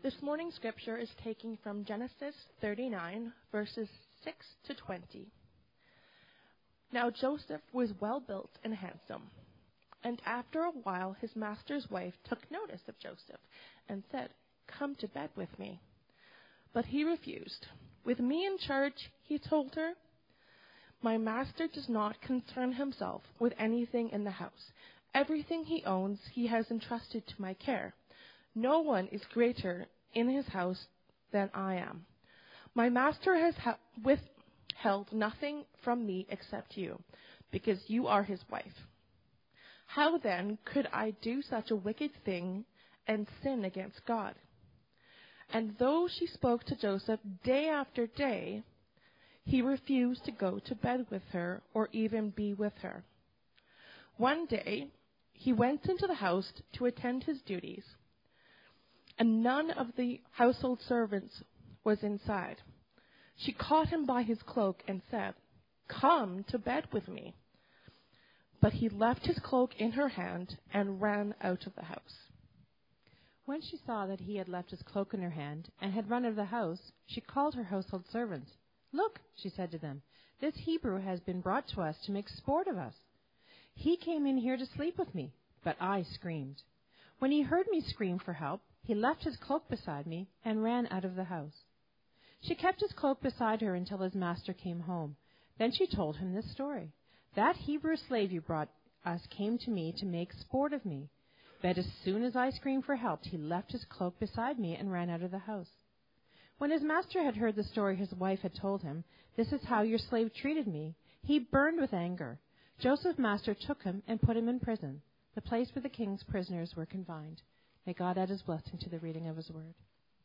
This morning's scripture is taken from Genesis 39, verses 6 to 20. Now Joseph was well built and handsome, and after a while his master's wife took notice of Joseph and said, "Come to bed with me." But he refused. "With me in charge," he told her, "my master does not concern himself with anything in the house. Everything he owns he has entrusted to my care. No one is greater in his house than I am. My master has withheld nothing from me except you, because you are his wife. How then could I do such a wicked thing and sin against God?" And though she spoke to Joseph day after day, he refused to go to bed with her or even be with her. One day, he went into the house to attend his duties, and none of the household servants was inside. She caught him by his cloak and said, "Come to bed with me." But he left his cloak in her hand and ran out of the house. When she saw that he had left his cloak in her hand and had run out of the house, she called her household servants. "Look," she said to them, "this Hebrew has been brought to us to make sport of us. He came in here to sleep with me, but I screamed. When he heard me scream for help, he left his cloak beside me and ran out of the house." She kept his cloak beside her until his master came home. Then she told him this story. "That Hebrew slave you brought us came to me to make sport of me. But as soon as I screamed for help, he left his cloak beside me and ran out of the house." When his master had heard the story his wife had told him, "This is how your slave treated me," he burned with anger. Joseph's master took him and put him in prison, the place where the king's prisoners were confined. May God add his blessing to the reading of his word.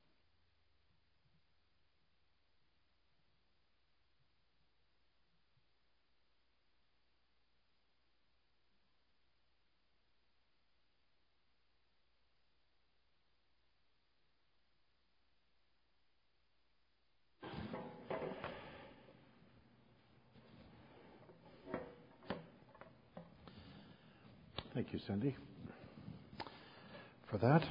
Thank you, Cindy, for that.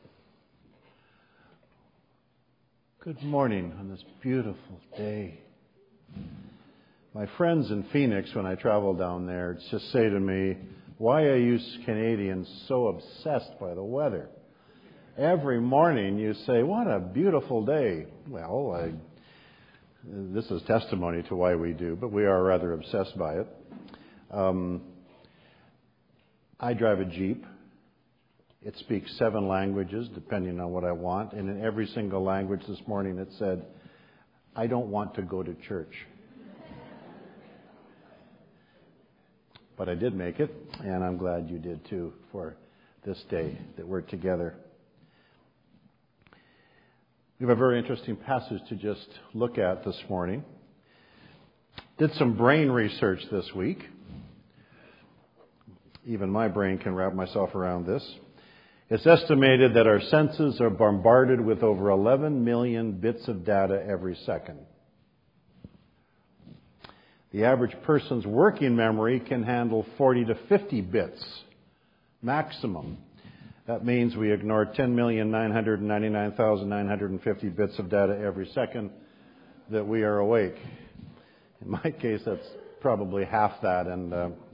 Good morning on this beautiful day. My friends in Phoenix, when I travel down there, just say to me, "Why are you Canadians so obsessed by the weather? Every morning you say, 'What a beautiful day.'" Well, this is testimony to why we do, but we are rather obsessed by it. I drive a Jeep. It speaks 7 languages, depending on what I want. And in every single language this morning it said, "I don't want to go to church." But I did make it, and I'm glad you did too for this day that we're together. We have a very interesting passage to just look at this morning. Did some brain research this week. Even my brain can wrap myself around this. It's estimated that our senses are bombarded with over 11 million bits of data every second. The average person's working memory can handle 40 to 50 bits maximum. That means we ignore 10,999,950 bits of data every second that we are awake. In my case, that's probably half that. And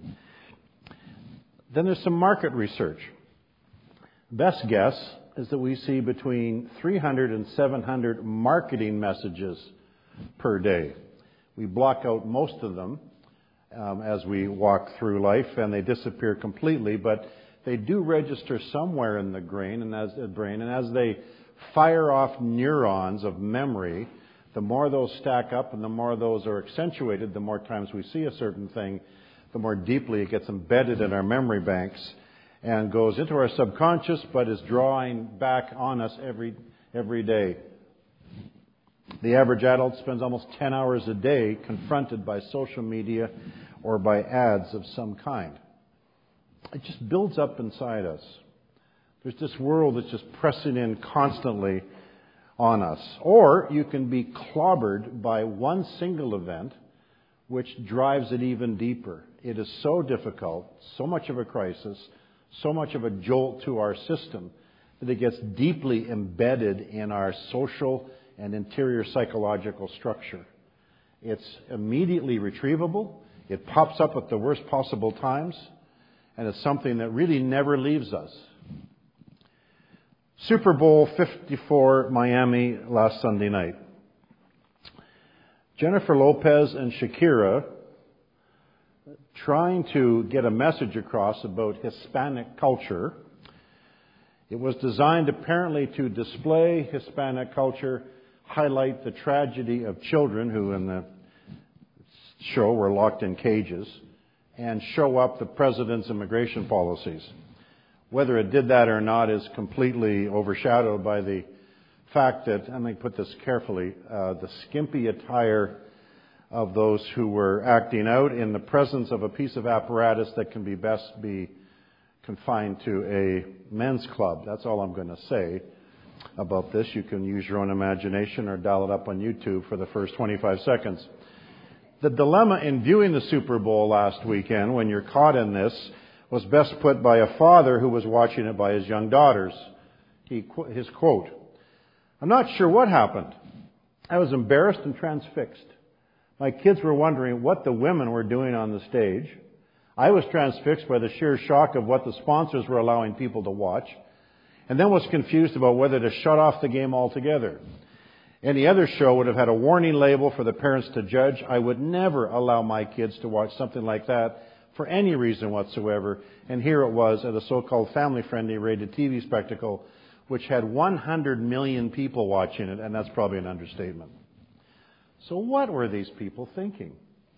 then there's some market research. Best guess is that we see between 300 and 700 marketing messages per day. We block out most of them as we walk through life, and they disappear completely, but they do register somewhere in the brain, and as they fire off neurons of memory, the more those stack up and the more those are accentuated, the more times we see a certain thing, the more deeply it gets embedded in our memory banks and goes into our subconscious, but is drawing back on us every day. The average adult spends almost 10 hours a day confronted by social media or by ads of some kind. It just builds up inside us. There's this world that's just pressing in constantly on us. Or you can be clobbered by one single event which drives it even deeper. It is so difficult, so much of a crisis, so much of a jolt to our system that it gets deeply embedded in our social and interior psychological structure. It's immediately retrievable. It pops up at the worst possible times. And it's something that really never leaves us. Super Bowl 54, Miami, last Sunday night. Jennifer Lopez and Shakira trying to get a message across about Hispanic culture. It was designed apparently to display Hispanic culture, highlight the tragedy of children who in the show were locked in cages, and show up the president's immigration policies. Whether it did that or not is completely overshadowed by the fact that, let me put this carefully, the skimpy attire of those who were acting out in the presence of a piece of apparatus that can best be confined to a men's club. That's all I'm going to say about this. You can use your own imagination or dial it up on YouTube for the first 25 seconds. The dilemma in viewing the Super Bowl last weekend, when you're caught in this, was best put by a father who was watching it by his young daughters. His quote, "I'm not sure what happened. I was embarrassed and transfixed. My kids were wondering what the women were doing on the stage. I was transfixed by the sheer shock of what the sponsors were allowing people to watch, and then was confused about whether to shut off the game altogether. Any other show would have had a warning label for the parents to judge. I would never allow my kids to watch something like that for any reason whatsoever. And here it was at a so-called family-friendly rated TV spectacle, which had 100 million people watching it, and that's probably an understatement." So what were these people thinking?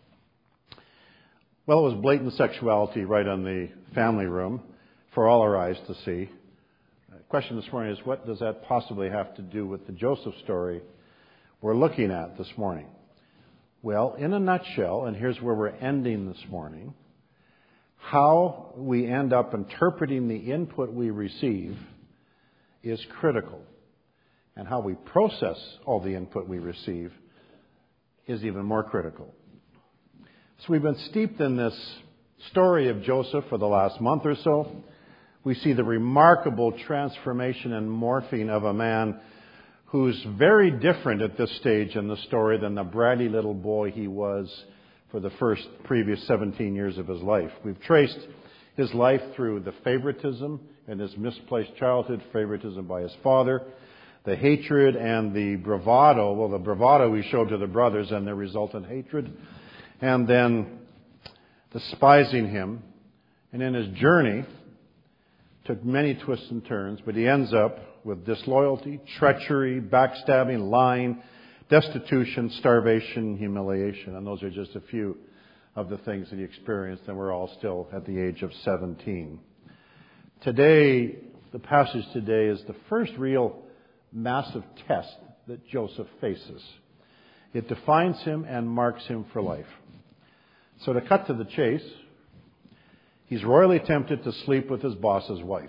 Well, it was blatant sexuality right on the family room for all our eyes to see. The question this morning is, what does that possibly have to do with the Joseph story we're looking at this morning? Well, in a nutshell, and here's where we're ending this morning, how we end up interpreting the input we receive is critical. And how we process all the input we receive is even more critical. So we've been steeped in this story of Joseph for the last month or so. We see the remarkable transformation and morphing of a man who's very different at this stage in the story than the bratty little boy he was for the previous 17 years of his life. We've traced his life through the favoritism and his misplaced childhood, favoritism by his father, the hatred and the bravado, the bravado he showed to the brothers and the resultant hatred, and then despising him. And in his journey, took many twists and turns, but he ends up with disloyalty, treachery, backstabbing, lying, destitution, starvation, humiliation. And those are just a few of the things that he experienced, and we're all still at the age of 17. Today, the passage today is the first real massive test that Joseph faces. It defines him and marks him for life. So to cut to the chase, he's royally tempted to sleep with his boss's wife.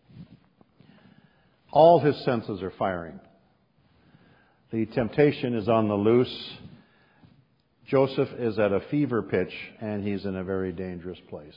All his senses are firing. The temptation is on the loose. Joseph is at a fever pitch, and he's in a very dangerous place.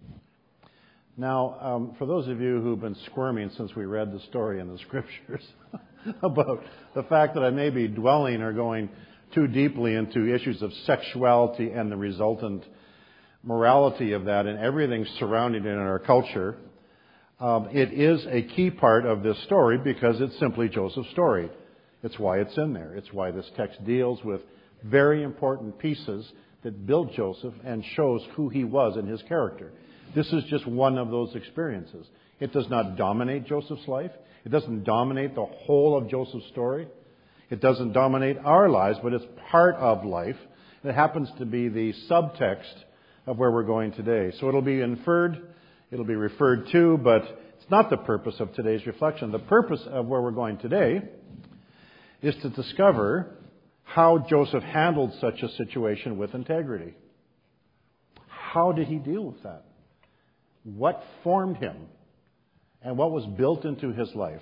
Now, for those of you who've been squirming since we read the story in the Scriptures about the fact that I may be dwelling or going too deeply into issues of sexuality and the resultant morality of that and everything surrounding it in our culture, it is a key part of this story because it's simply Joseph's story. It's why it's in there. It's why this text deals with very important pieces that build Joseph and shows who he was and his character. This is just one of those experiences. It does not dominate Joseph's life. It doesn't dominate the whole of Joseph's story. It doesn't dominate our lives, but it's part of life. It happens to be the subtext of where we're going today. So it'll be inferred, it'll be referred to, but it's not the purpose of today's reflection. The purpose of where we're going today is to discover how Joseph handled such a situation with integrity. How did he deal with that? What formed him? And what was built into his life?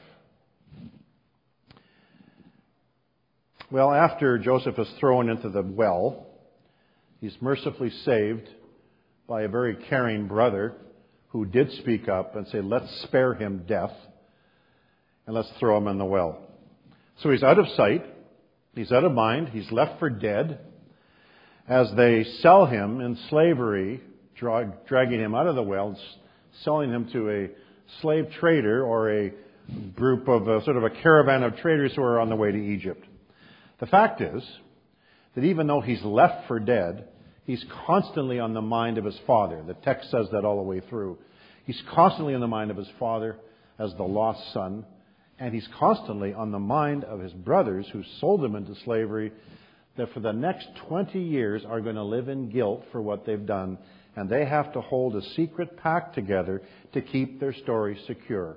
Well, after Joseph is thrown into the well, he's mercifully saved by a very caring brother who did speak up and say, let's spare him death. and let's throw him in the well. So he's out of sight. He's out of mind. He's left for dead. As they sell him in slavery, dragging him out of the well, selling him to a slave trader or a group of sort of a caravan of traders who are on the way to Egypt. The fact is that even though he's left for dead, he's constantly on the mind of his father. The text says that all the way through. He's constantly on the mind of his father as the lost son, and he's constantly on the mind of his brothers who sold him into slavery, that for the next 20 years are going to live in guilt for what they've done, and they have to hold a secret pact together to keep their story secure.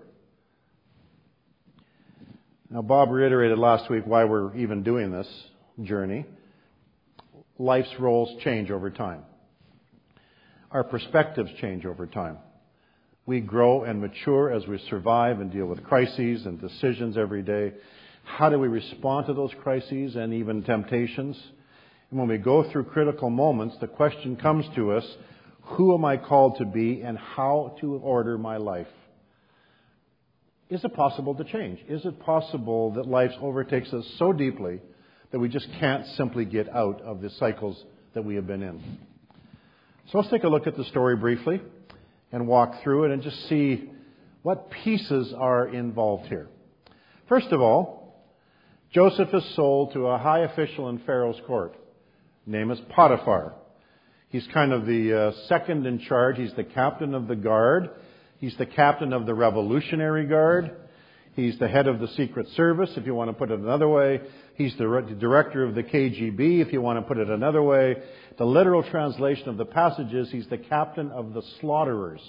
Now, Bob reiterated last week why we're even doing this journey. Life's roles change over time. Our perspectives change over time. We grow and mature as we survive and deal with crises and decisions every day. How do we respond to those crises and even temptations? And when we go through critical moments, the question comes to us, who am I called to be and how to order my life? Is it possible to change? Is it possible that life overtakes us so deeply that we just can't simply get out of the cycles that we have been in? So let's take a look at the story briefly and walk through it and just see what pieces are involved here. First of all, Joseph is sold to a high official in Pharaoh's court. Name is Potiphar. He's kind of the second in charge. He's the captain of the guard. He's the captain of the Revolutionary Guard. He's the head of the Secret Service, if you want to put it another way. He's the director of the KGB, if you want to put it another way. The literal translation of the passage is he's the captain of the slaughterers.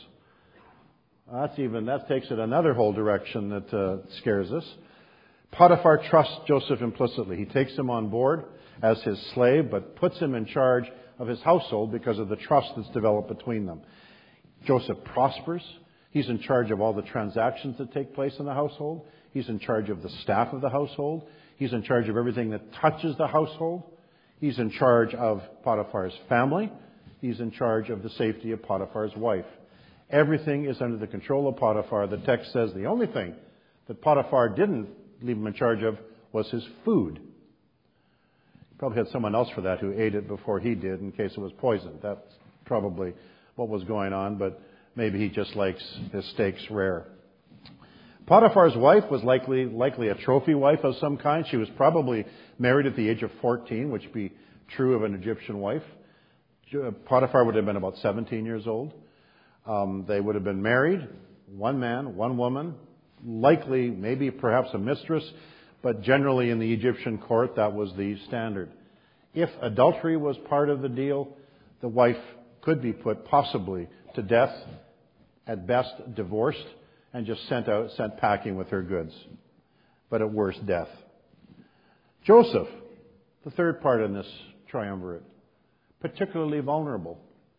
That takes it another whole direction that scares us. Potiphar trusts Joseph implicitly. He takes him on board as his slave, but puts him in charge of his household because of the trust that's developed between them. Joseph prospers. He's in charge of all the transactions that take place in the household. He's in charge of the staff of the household. He's in charge of everything that touches the household. He's in charge of Potiphar's family. He's in charge of the safety of Potiphar's wife. Everything is under the control of Potiphar. The text says the only thing that Potiphar didn't leave him in charge of was his food. He probably had someone else for that who ate it before he did in case it was poisoned. That's probably what was going on, but maybe he just likes his steaks rare. Potiphar's wife was likely a trophy wife of some kind. She was probably married at the age of 14, which would be true of an Egyptian wife. Potiphar would have been about 17 years old. They would have been married, one man, one woman, likely maybe perhaps a mistress, but generally in the Egyptian court that was the standard. If adultery was part of the deal, the wife could be put possibly to death, at best divorced, and just sent packing with her goods. But at worst, death. Joseph, the third part in this triumvirate, particularly vulnerable.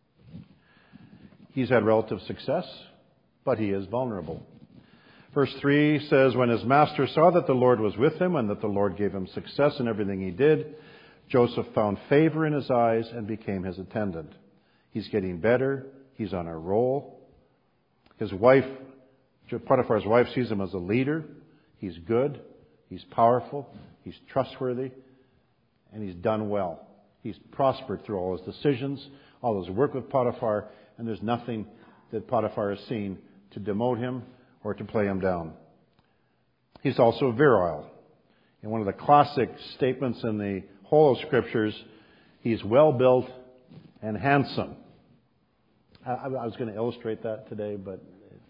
He's had relative success, but he is vulnerable. Verse 3 says, when his master saw that the Lord was with him and that the Lord gave him success in everything he did, Joseph found favor in his eyes and became his attendant. He's getting better. He's on a roll. His wife, Potiphar's wife, sees him as a leader. He's good. He's powerful. He's trustworthy. And he's done well. He's prospered through all his decisions, all his work with Potiphar, and there's nothing that Potiphar has seen to demote him or to play him down. He's also virile. In one of the classic statements in the whole of Scriptures, he's well-built and handsome. I was going to illustrate that today, but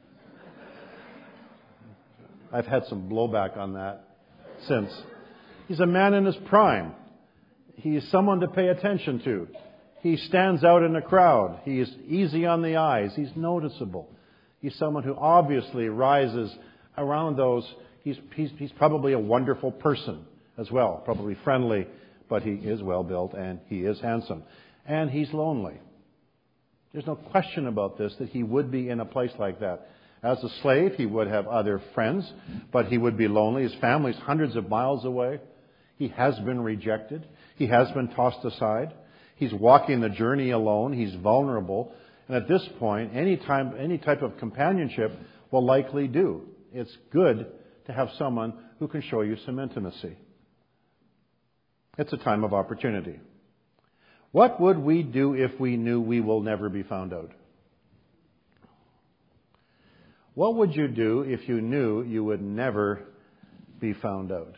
I've had some blowback on that since. He's a man in his prime. He's someone to pay attention to. He stands out in a crowd. He is easy on the eyes. He's noticeable. He's someone who obviously rises around those. He's probably a wonderful person as well, probably friendly, but he is well built and he is handsome. And he's lonely. There's no question about this, that he would be in a place like that. As a slave, he would have other friends, but he would be lonely. His family's hundreds of miles away. He has been rejected. He has been tossed aside. He's walking the journey alone. He's vulnerable. And at this point, any type of companionship will likely do. It's good to have someone who can show you some intimacy. It's a time of opportunity. What would we do if we knew we will never be found out? What would you do if you knew you would never be found out?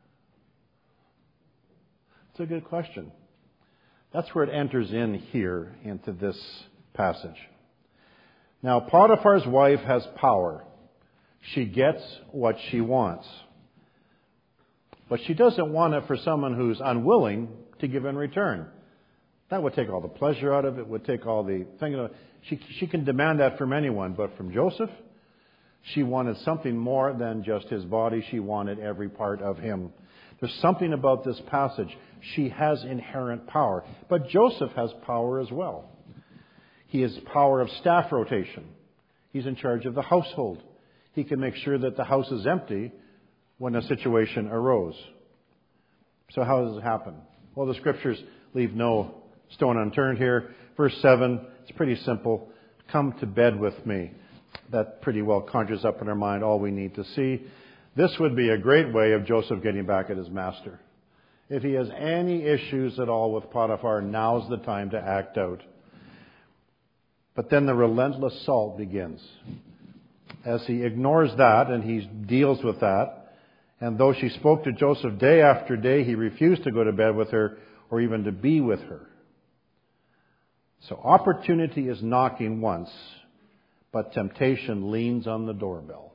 It's a good question. That's where it enters in here into this passage. Now, Potiphar's wife has power. She gets what she wants. But she doesn't want it for someone who's unwilling to give in return. That would take all the pleasure out of it, would take all the thing. She can demand that from anyone, but from Joseph, she wanted something more than just his body. She wanted every part of him. There's something about this passage. She has inherent power. But Joseph has power as well. He has power of staff rotation. He's in charge of the household. He can make sure that the house is empty when a situation arose. So how does it happen? Well, the Scriptures leave no stone unturned here. Verse 7, it's pretty simple. Come to bed with me. That pretty well conjures up in our mind all we need to see. This would be a great way of Joseph getting back at his master. If he has any issues at all with Potiphar, now's the time to act out. But then the relentless assault begins. As he ignores that and he deals with that, and though she spoke to Joseph day after day, he refused to go to bed with her or even to be with her. So opportunity is knocking once, but temptation leans on the doorbell.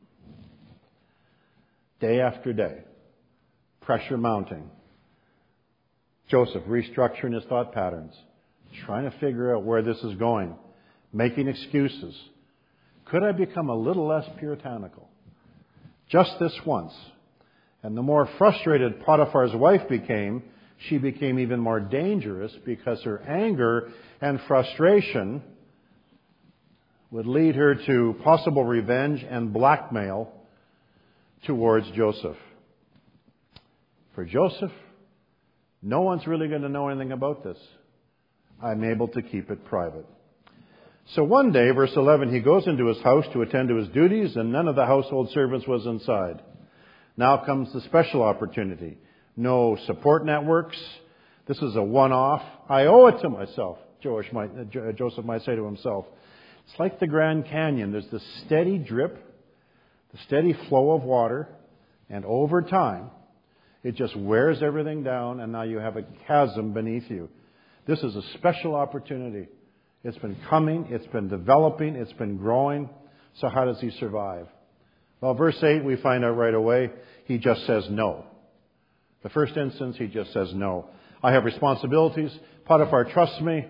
Day after day, pressure mounting. Joseph restructuring his thought patterns, trying to figure out where this is going, making excuses. Could I become a little less puritanical? Just this once. And the more frustrated Potiphar's wife became, she became even more dangerous because her anger and frustration would lead her to possible revenge and blackmail towards Joseph. For Joseph, no one's really going to know anything about this. I'm able to keep it private. So one day, verse 11, he goes into his house to attend to his duties, and none of the household servants was inside. Now comes the special opportunity. No support networks. This is a one-off. I owe it to myself, Joseph might say to himself. It's like the Grand Canyon. There's the steady drip, the steady flow of water, and over time, it just wears everything down, and now you have a chasm beneath you. This is a special opportunity. It's been coming, it's been developing, it's been growing. So how does he survive? Well, verse 8, we find out right away, he just says no. The first instance, he just says no. I have responsibilities. Potiphar trusts me.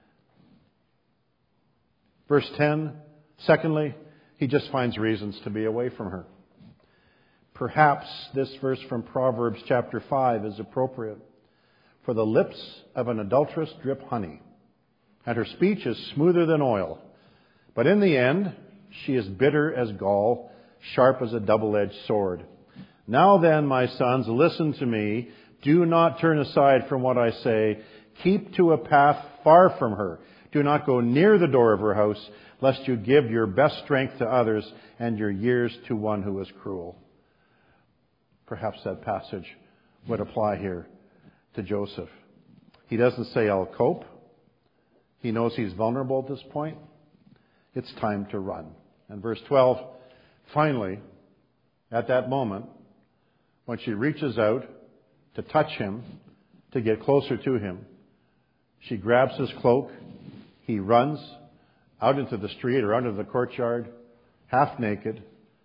Verse 10, secondly, he just finds reasons to be away from her. Perhaps this verse from Proverbs chapter 5 is appropriate. For the lips of an adulteress drip honey, and her speech is smoother than oil. But in the end, she is bitter as gall, sharp as a double-edged sword. Now then, my sons, listen to me. Do not turn aside from what I say. Keep to a path far from her. Do not go near the door of her house, lest you give your best strength to others and your years to one who is cruel. Perhaps that passage would apply here to Joseph. He doesn't say, I'll cope. He knows he's vulnerable at this point. It's time to run. And verse 12, finally, at that moment, when she reaches out to touch him, to get closer to him, she grabs his cloak. He runs out into the street or out into the courtyard, half naked.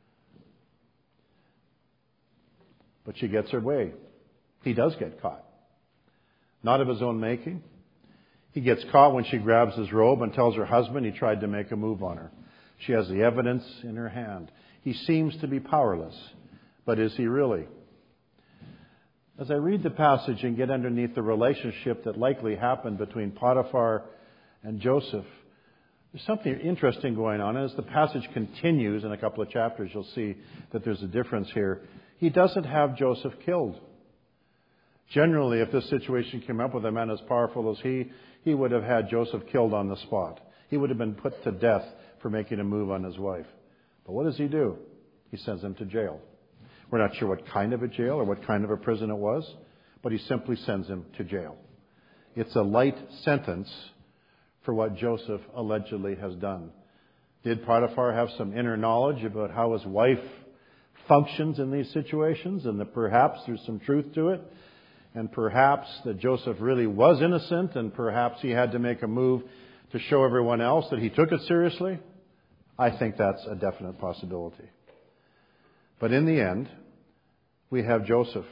But she gets her way. He does get caught. Not of his own making. He gets caught when she grabs his robe and tells her husband he tried to make a move on her. She has the evidence in her hand. He seems to be powerless. But is he really? As I read the passage and get underneath the relationship that likely happened between Potiphar and Joseph, there's something interesting going on. As the passage continues in a couple of chapters, you'll see that there's a difference here. He doesn't have Joseph killed. Generally, if this situation came up with a man as powerful as he would have had Joseph killed on the spot. He would have been put to death for making a move on his wife. But what does he do? He sends him to jail. We're not sure what kind of a jail or what kind of a prison it was, but he simply sends him to jail. It's a light sentence for what Joseph allegedly has done. Did Potiphar have some inner knowledge about how his wife functions in these situations, and that perhaps there's some truth to it, and perhaps that Joseph really was innocent, and perhaps he had to make a move to show everyone else that he took it seriously? I think that's a definite possibility. But in the end, we have Joseph.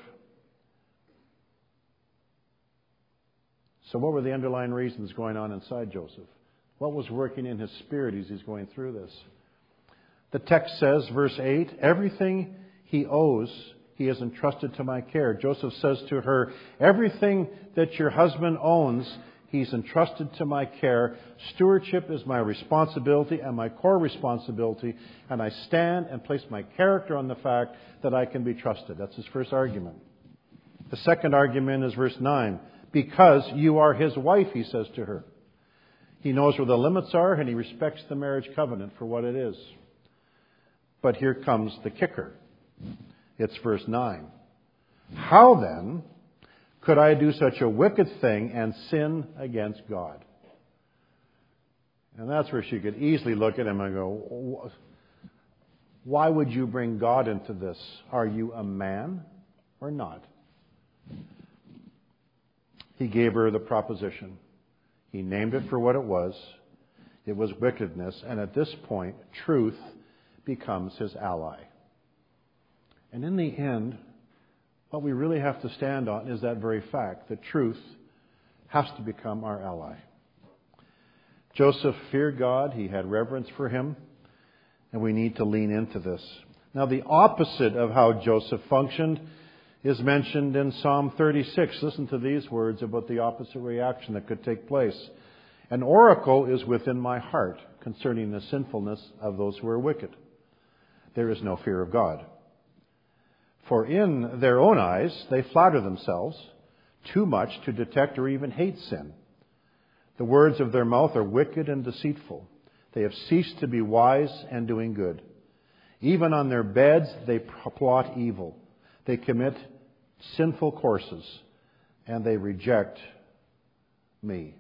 So what were the underlying reasons going on inside Joseph? What was working in his spirit as he's going through this? The text says, verse 8, everything he owes, he has entrusted to my care. Joseph says to her, everything that your husband owns, he's entrusted to my care. Stewardship is my responsibility and my core responsibility, and I stand and place my character on the fact that I can be trusted. That's his first argument. The second argument is verse 9. Because you are his wife, he says to her. He knows where the limits are, and he respects the marriage covenant for what it is. But here comes the kicker. It's verse 9. How then could I do such a wicked thing and sin against God? And that's where she could easily look at him and go, why would you bring God into this? Are you a man or not? He gave her the proposition. He named it for what it was. It was wickedness. And at this point, truth becomes his ally. And in the end, what we really have to stand on is that very fact, that truth has to become our ally. Joseph feared God. He had reverence for him. And we need to lean into this. Now, the opposite of how Joseph functioned is mentioned in Psalm 36. Listen to these words about the opposite reaction that could take place. An oracle is within my heart concerning the sinfulness of those who are wicked. There is no fear of God. For in their own eyes they flatter themselves too much to detect or even hate sin. The words of their mouth are wicked and deceitful. They have ceased to be wise and doing good. Even on their beds they plot evil. They commit sinful courses, and they reject me.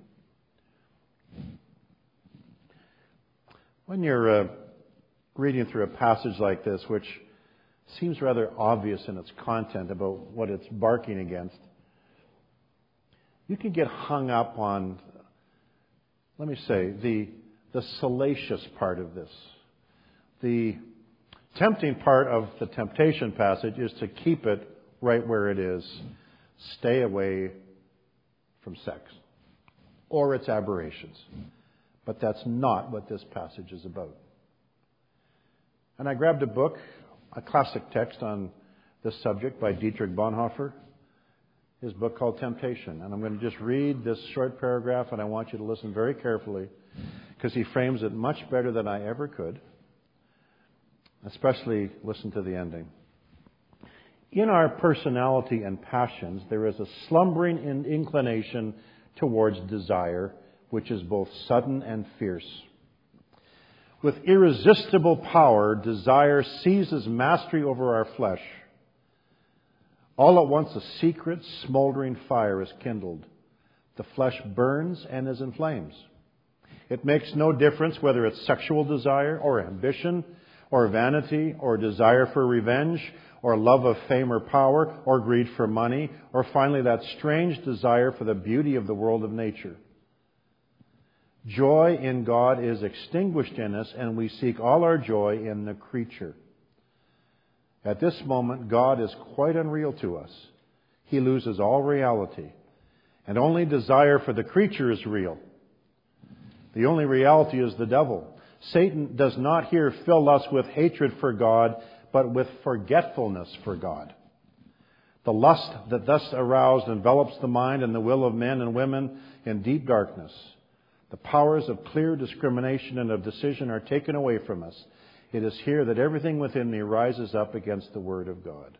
When you're reading through a passage like this, which seems rather obvious in its content about what it's barking against, you can get hung up on, let me say, the salacious part of this. The tempting part of the temptation passage is to keep it right where it is. Stay away from sex or its aberrations. But that's not what this passage is about. And I grabbed a book, a classic text on this subject by Dietrich Bonhoeffer, his book called Temptation. And I'm going to just read this short paragraph, and I want you to listen very carefully because he frames it much better than I ever could. Especially listen to the ending. In our personality and passions, there is a slumbering inclination towards desire, which is both sudden and fierce. With irresistible power, desire seizes mastery over our flesh. All at once, a secret, smoldering fire is kindled. The flesh burns and is in flames. It makes no difference whether it's sexual desire or ambition, or vanity, or desire for revenge, or love of fame or power, or greed for money, or finally that strange desire for the beauty of the world of nature. Joy in God is extinguished in us, and we seek all our joy in the creature. At this moment, God is quite unreal to us. He loses all reality, and only desire for the creature is real. The only reality is the devil. Satan does not here fill us with hatred for God, but with forgetfulness for God. The lust that thus aroused envelops the mind and the will of men and women in deep darkness. The powers of clear discrimination and of decision are taken away from us. It is here that everything within me rises up against the Word of God.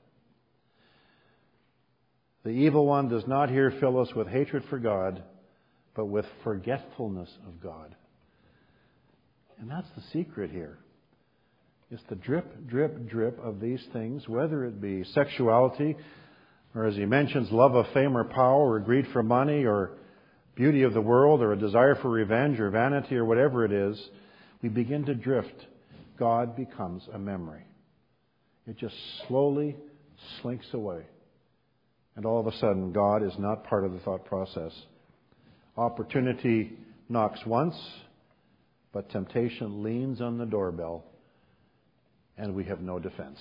The evil one does not here fill us with hatred for God, but with forgetfulness of God. And that's the secret here. It's the drip, drip, drip of these things, whether it be sexuality, or as he mentions, love of fame or power, or greed for money, or beauty of the world, or a desire for revenge, or vanity, or whatever it is. We begin to drift. God becomes a memory. It just slowly slinks away. And all of a sudden, God is not part of the thought process. Opportunity knocks once, but temptation leans on the doorbell, and we have no defense.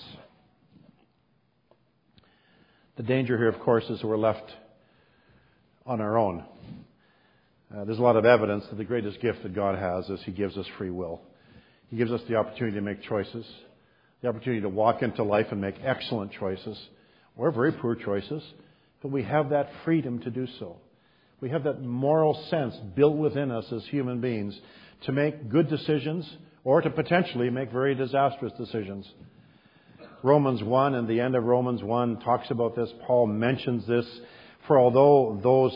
The danger here, of course, is that we're left on our own. There's a lot of evidence that the greatest gift that God has is He gives us free will. He gives us the opportunity to make choices, the opportunity to walk into life and make excellent choices, or very poor choices, but we have that freedom to do so. We have that moral sense built within us as human beings to make good decisions or to potentially make very disastrous decisions. Romans 1 and the end of Romans 1 talks about this. Paul mentions this. For although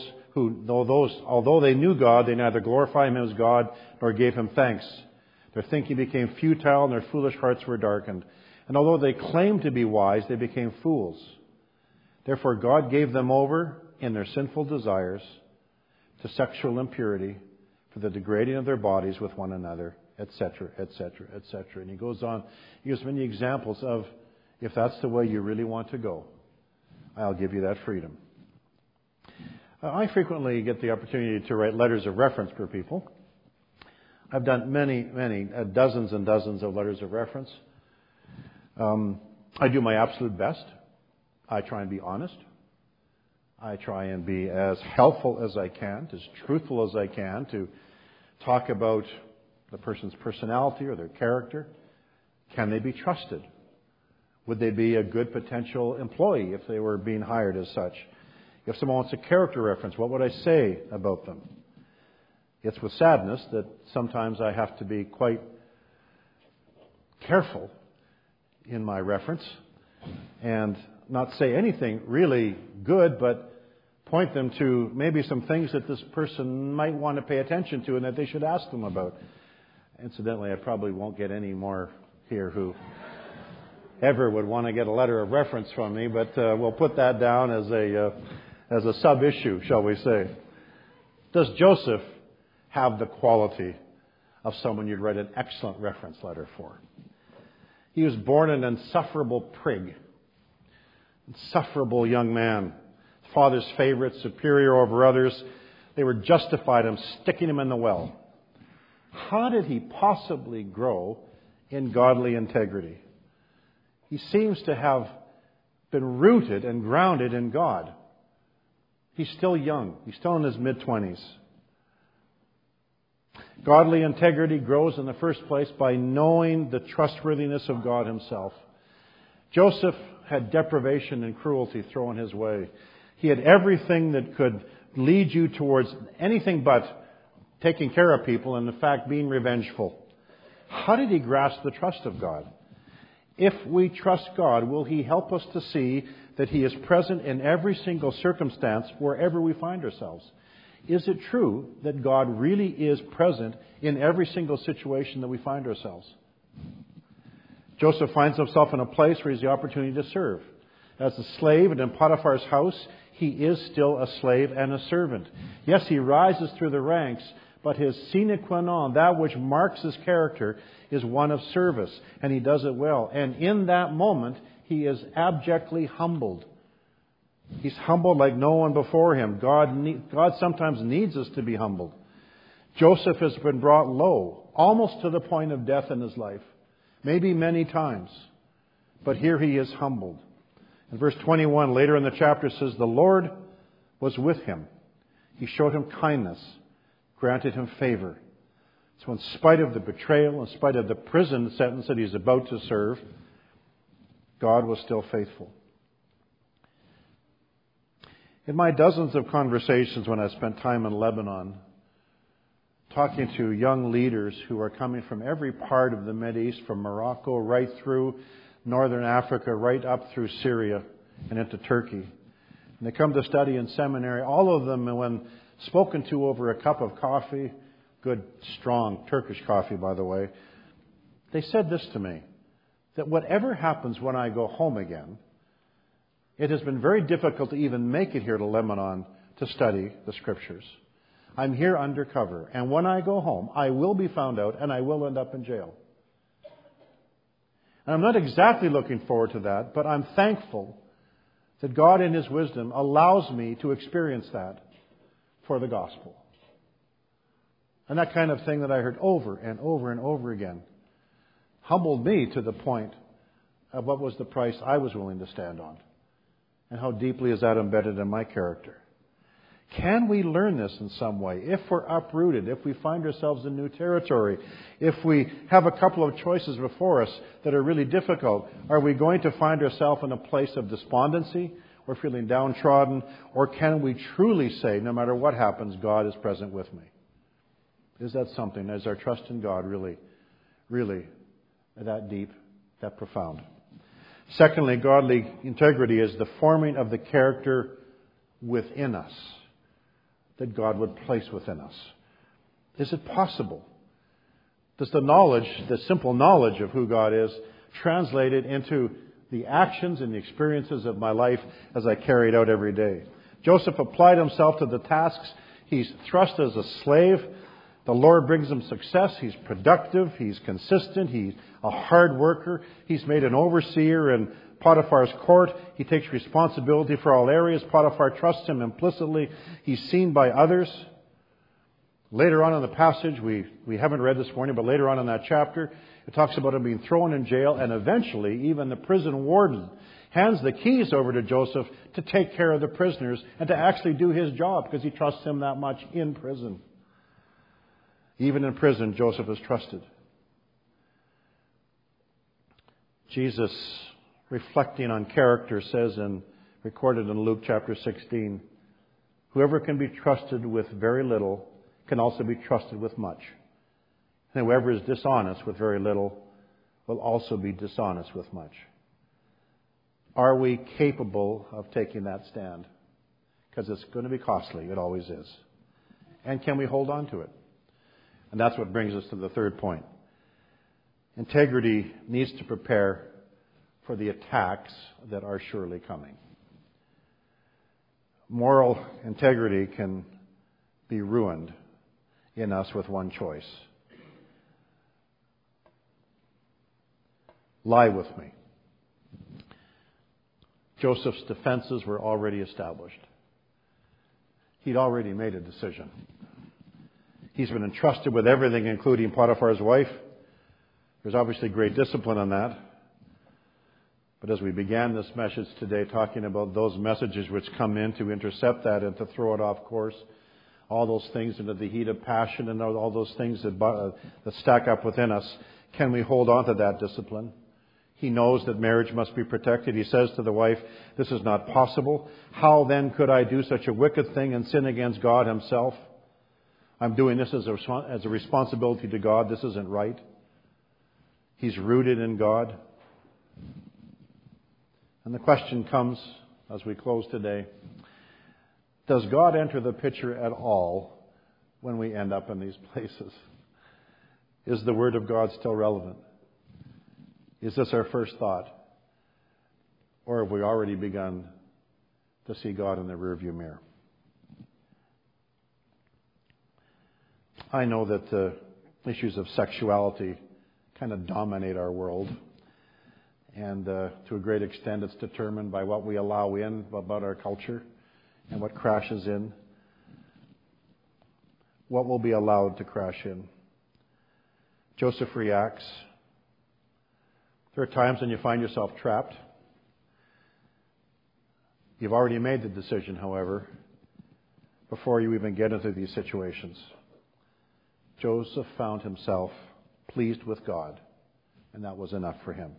they knew God, they neither glorified Him as God nor gave Him thanks. Their thinking became futile and their foolish hearts were darkened. And although they claimed to be wise, they became fools. Therefore God gave them over in their sinful desires to sexual impurity for the degrading of their bodies with one another, etc., etc., etc. And he goes on. He gives many examples of, if that's the way you really want to go, I'll give you that freedom. I frequently get the opportunity to write letters of reference for people. I've done many, dozens and dozens of letters of reference. I do my absolute best. I try and be honest. I try and be as helpful as I can, as truthful as I can, to talk about the person's personality or their character. Can they be trusted? Would they be a good potential employee if they were being hired as such? If someone wants a character reference, what would I say about them? It's with sadness that sometimes I have to be quite careful in my reference and not say anything really good, but point them to maybe some things that this person might want to pay attention to and that they should ask them about. Incidentally, I probably won't get any more here who ever would want to get a letter of reference from me, but we'll put that down as a sub-issue, shall we say. Does Joseph have the quality of someone you'd write an excellent reference letter for? He was born an insufferable prig, insufferable young man, father's favorite, superior over others. They were justified in sticking him in the well. How did he possibly grow in godly integrity? He seems to have been rooted and grounded in God. He's still young. He's still in his mid-20s. Godly integrity grows in the first place by knowing the trustworthiness of God Himself. Joseph had deprivation and cruelty thrown his way. He had everything that could lead you towards anything but taking care of people and, in fact, being revengeful. How did he grasp the trust of God? If we trust God, will He help us to see that He is present in every single circumstance wherever we find ourselves? Is it true that God really is present in every single situation that we find ourselves? Joseph finds himself in a place where he has the opportunity to serve. As a slave and in Potiphar's house, he is still a slave and a servant. Yes, he rises through the ranks, but his sine qua non, that which marks his character, is one of service, and he does it well. And in that moment, he is abjectly humbled. He's humbled like no one before him. God sometimes needs us to be humbled. Joseph has been brought low, almost to the point of death in his life. Maybe many times. But here he is humbled. In verse 21, later in the chapter, says, the Lord was with him. He showed him kindness, granted him favor. So in spite of the betrayal, in spite of the prison sentence that he's about to serve, God was still faithful. In my dozens of conversations when I spent time in Lebanon, talking to young leaders who are coming from every part of the Mideast, from Morocco right through northern Africa, right up through Syria and into Turkey. And they come to study in seminary. All of them, when spoken to over a cup of coffee, good, strong Turkish coffee, by the way, they said this to me. that whatever happens when I go home again, it has been very difficult to even make it here to Lebanon to study the Scriptures. I'm here undercover, and when I go home, I will be found out and I will end up in jail. And I'm not exactly looking forward to that, but I'm thankful that God in His wisdom allows me to experience that for the gospel. And that kind of thing that I heard over and over and over again humbled me to the point of what was the price I was willing to stand on. And how deeply is that embedded in my character? Can we learn this in some way? If we're uprooted, if we find ourselves in new territory, if we have a couple of choices before us that are really difficult, are we going to find ourselves in a place of despondency or feeling downtrodden? Or can we truly say, no matter what happens, God is present with me? Is that something? Is our trust in God really that deep, that profound? Secondly, godly integrity is the forming of the character within us that God would place within us. Is it possible? Does the simple knowledge of who God is, translate it into the actions and the experiences of my life as I carry it out every day? Joseph applied himself to the tasks. He's thrust as a slave. The Lord brings him success. He's productive. He's consistent. He's a hard worker. He's made an overseer in Potiphar's court. He takes responsibility for all areas. Potiphar trusts him implicitly. He's seen by others. Later on in the passage, we haven't read this morning, but later on in that chapter, it talks about him being thrown in jail, and eventually even the prison warden hands the keys over to Joseph to take care of the prisoners and to actually do his job because he trusts him that much in prison. Even in prison, Joseph is trusted. Jesus, reflecting on character, says, recorded in Luke chapter 16, whoever can be trusted with very little can also be trusted with much. And whoever is dishonest with very little will also be dishonest with much. Are we capable of taking that stand? Because it's going to be costly. It always is. And can we hold on to it? And that's what brings us to the third point. Integrity needs to prepare for the attacks that are surely coming. Moral integrity can be ruined in us with one choice. Lie with me. Joseph's defenses were already established. He'd already made a decision. He's been entrusted with everything, including Potiphar's wife. There's obviously great discipline on that. But as we began this message today talking about those messages which come in to intercept that and to throw it off course, all those things into the heat of passion and all those things that stack up within us, can we hold on to that discipline? He knows that marriage must be protected. He says to the wife, this is not possible. How then could I do such a wicked thing and sin against God Himself? I'm doing this as a responsibility to God. This isn't right. He's rooted in God. And the question comes as we close today, does God enter the picture at all when we end up in these places? Is the Word of God still relevant? Is this our first thought? Or have we already begun to see God in the rearview mirror? I know that the issues of sexuality kind of dominate our world. And to a great extent, it's determined by what we allow in about our culture and what crashes in. What will be allowed to crash in? Joseph reacts. There are times when you find yourself trapped. You've already made the decision, however, before you even get into these situations. Joseph found himself pleased with God, and that was enough for him.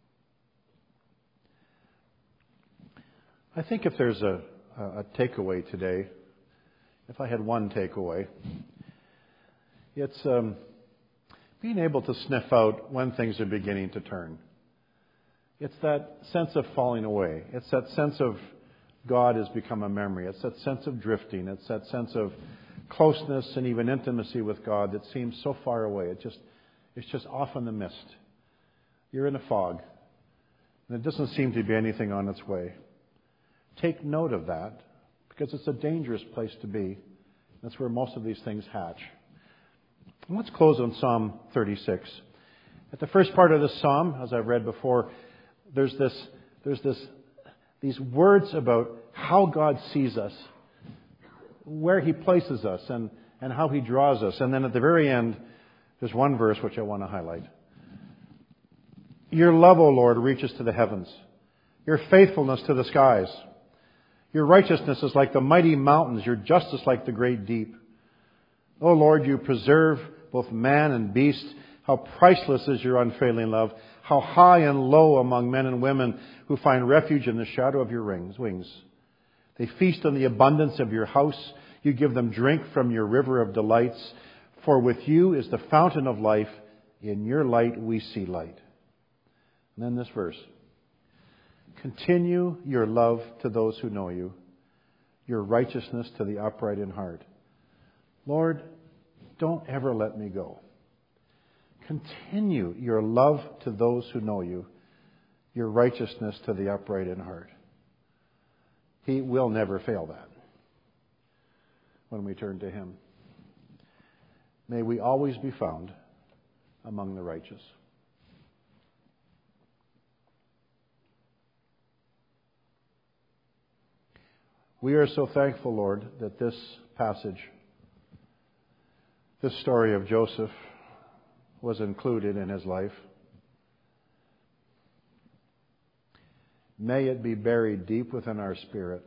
I think if there's a takeaway today, if I had one takeaway, it's being able to sniff out when things are beginning to turn. It's that sense of falling away. It's that sense of God has become a memory. It's that sense of drifting. It's that sense of closeness and even intimacy with God that seems so far away. It's just off in the mist. You're in a fog, and it doesn't seem to be anything on its way. Take note of that, because it's a dangerous place to be. That's where most of these things hatch. And let's close on Psalm 36. At the first part of this psalm, as I've read before, there's these words about how God sees us, where He places us, and how He draws us. And then at the very end, there's one verse which I want to highlight. Your love, O Lord, reaches to the heavens. Your faithfulness to the skies. Your righteousness is like the mighty mountains. Your justice like the great deep. O Lord, you preserve both man and beast. How priceless is your unfailing love. How high and low among men and women who find refuge in the shadow of your wings. They feast on the abundance of your house. You give them drink from your river of delights. For with you is the fountain of life. In your light we see light. And then this verse. Continue your love to those who know you, your righteousness to the upright in heart. Lord, don't ever let me go. Continue your love to those who know you, your righteousness to the upright in heart. He will never fail that when we turn to Him. May we always be found among the righteous. We are so thankful, Lord, that this passage, this story of Joseph, was included in his life. May it be buried deep within our spirit.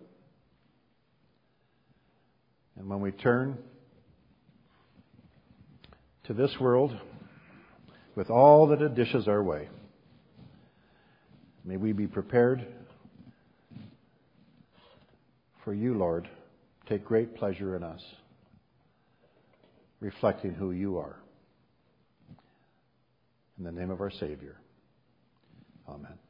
And when we turn to this world with all that it dishes our way, may we be prepared for you, Lord. Take great pleasure in us, reflecting who you are. In the name of our Savior. Amen.